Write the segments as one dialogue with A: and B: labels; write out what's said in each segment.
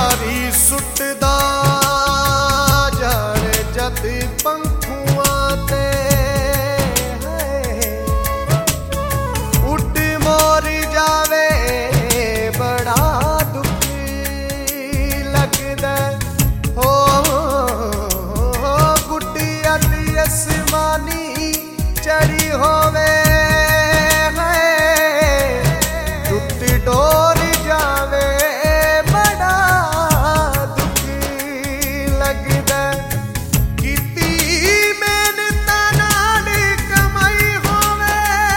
A: यारी सुटदा जाने जद पंखुआं ते उठ मोर जावे बड़ा दुख लगदा हो गुड्डी अली आसमानी चढ़ी होवे टुट डोर जावे बड़ा दुख लगदा कीती मेहनत नाल कमाई होवे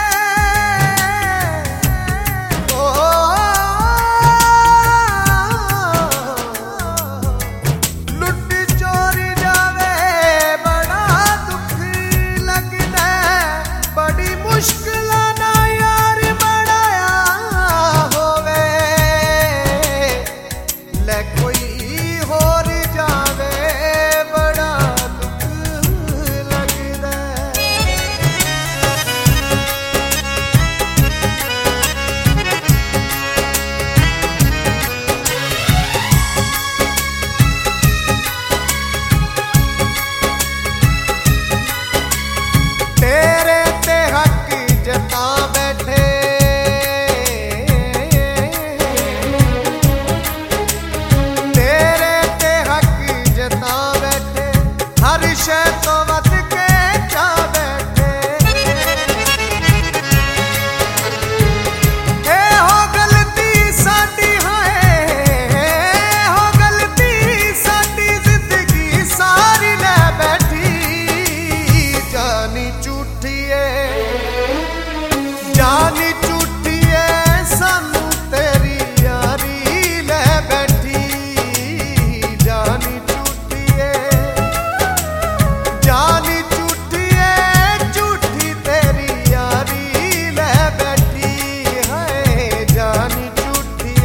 A: लुट चोरी जावे बड़ा दुख लगदा बड़ी मुश्किल ना यार बनाया होवे ले कोई होर जावे बड़ा दुख लगदा तेरे ते हक जता बैठे तेरे ते हक जता बैठे हर शय तो वध के जा बैठे ए हो गलती साडी है हो गलती साडी जिंदगी सारी ले बैठी जानी झूठी जानी झूठी सानू तेरी यारी ले बैठी जानी झूठी जानी झूठी झूठी तेरी यारी ले बैठी है जानी झूठी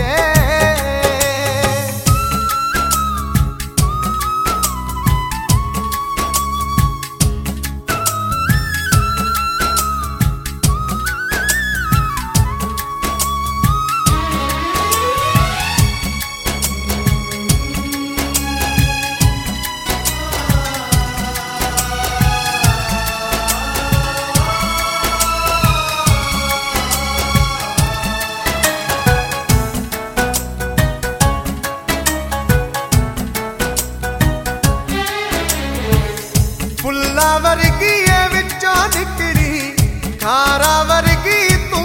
A: फुल्ला वर्गी विचों निकली खारा वर्गी तू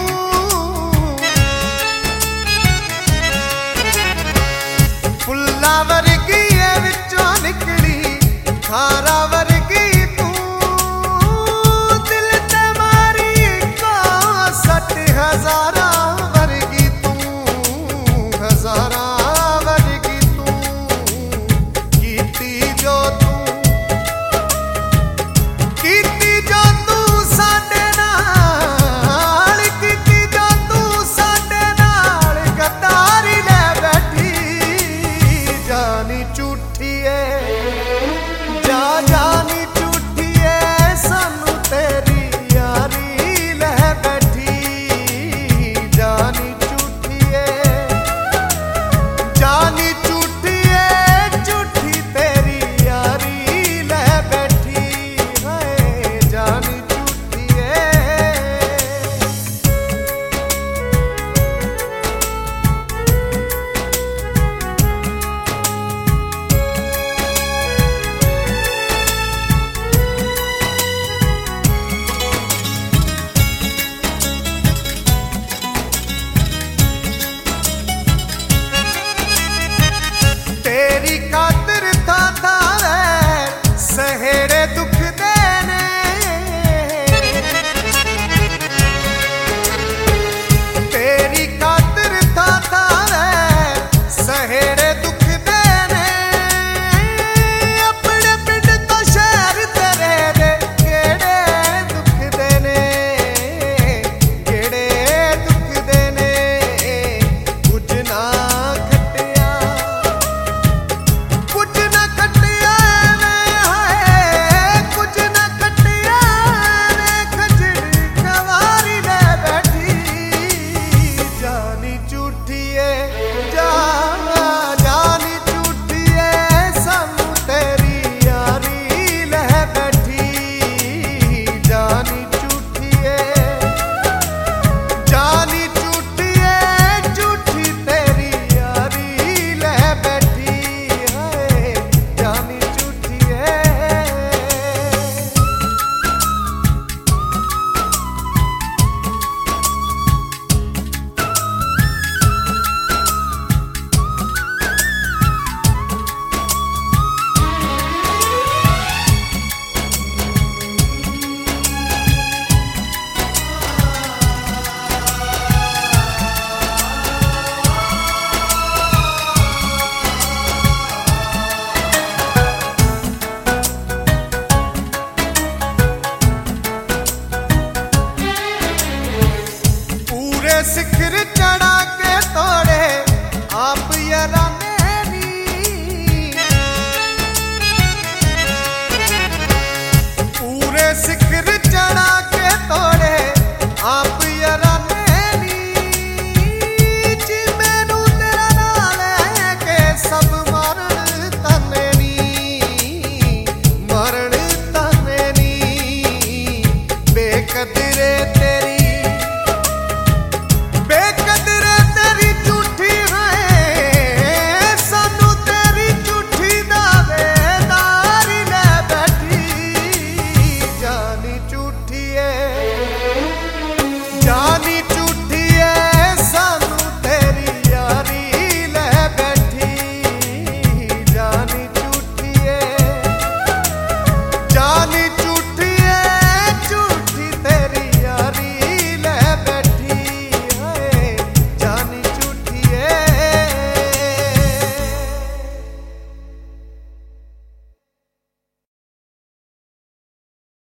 A: फुल्ला वर्गी विचों निकली खारा वर्गी तू दिल ते मारी को 60,000 वर्गी तू 1000 वर्गी तू कीती जो तू कीती जो तू साडे नाल कीती जो तू साडे नाल गद्दारी ले बैठी जानी